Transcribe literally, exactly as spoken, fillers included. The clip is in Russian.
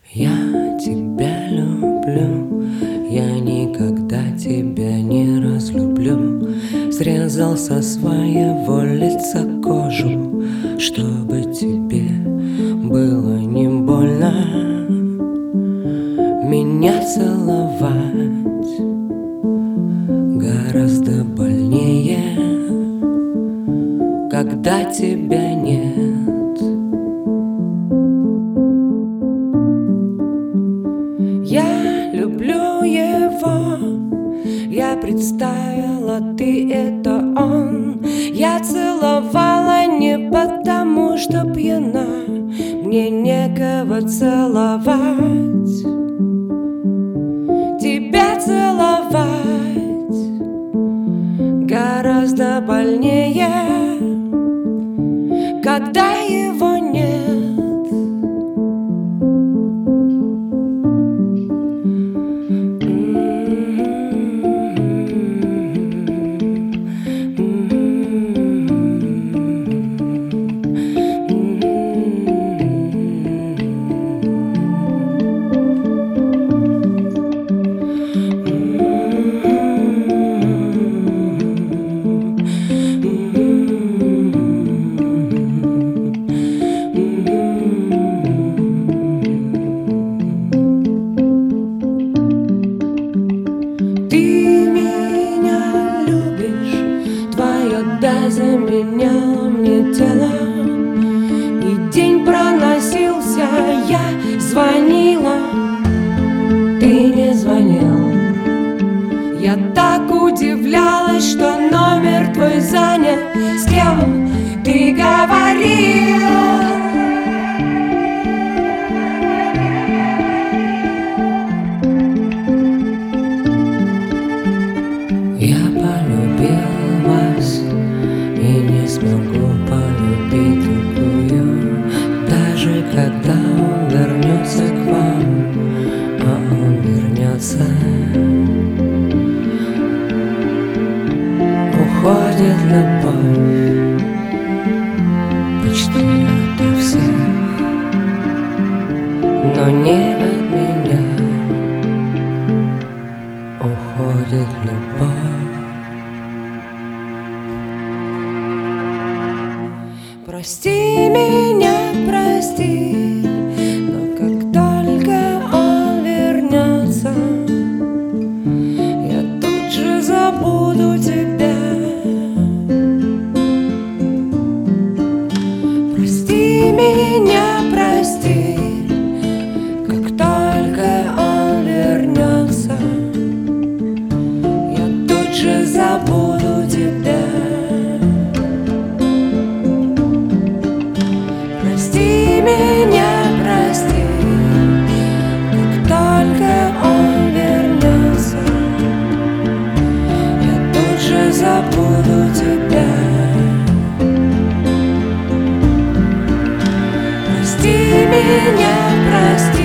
Я тебя люблю, я никогда тебя не разлюблю. Срезал со своего лица кожу, чтобы тебе было не больно меня целовать. Гораздо больнее, когда тебя нет. Я люблю его, я представила, ты — это он. Я целовала не потому, что пьяна, мне некого целовать. Тебя целовать гораздо больнее, когда его нет. Да, заменяла мне тело, и день проносился, я звонила, ты не звонил. Я так удивлялась, что номер твой занят. С кем ты говорил? Я полюбил вас и не смогу полюбить другую, даже когда он вернется к вам, а он вернется. Уходит любовь почти ото всех, но не от меня. Уходит любовь. Прости меня, прости, но как только он вернется, я тут же забуду тебя. Прости меня, прости, как только он вернется, я тут же забуду тебя. Прости меня, прости, как только он вернется, я тут же забуду тебя. Прости меня, прости.